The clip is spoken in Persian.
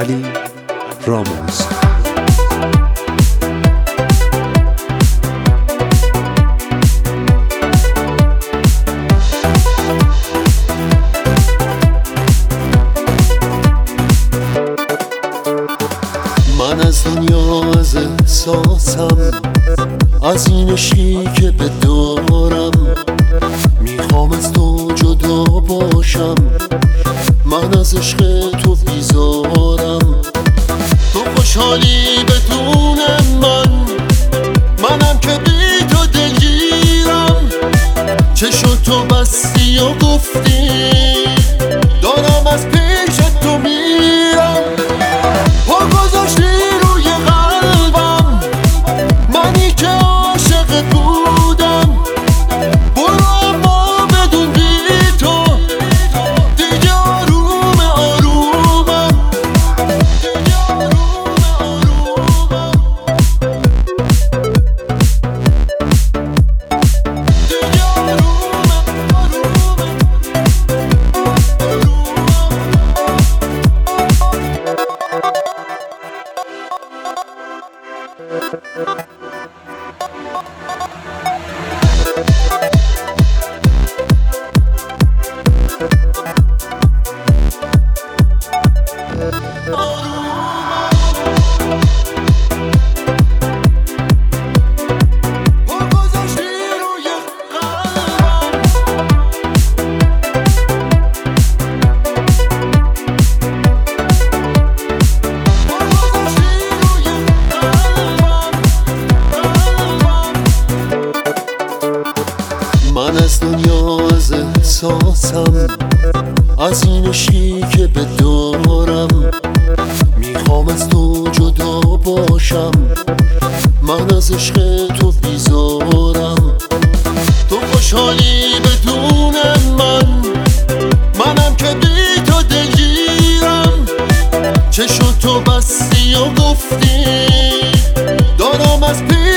علی راموز. من از دنیا از احساسم، از این عشقی که به دارم، میخوام از تو جدا باشم. من از عشق تو بیزارم، تو خوشحالی بدون منم که بی تو دلگیرم. چشم تو بستی و گفتی دارم از پیش تو میرم. پا گذاشتی روی قلبم، منی که عاشق بودم. برو اما بدون بی تو دیگه آروم آرومم، دیگه آروم آرومم، دیگه آروم آرومم. من از دنیا از احساسم، از این عشقی که به دارم، میخوام از تو جدا باشم. من از عشق تو بیزارم، تو خوشحالی بدون منم که بی تو دلگیرم. چشم تو بستی و گفتی دارم از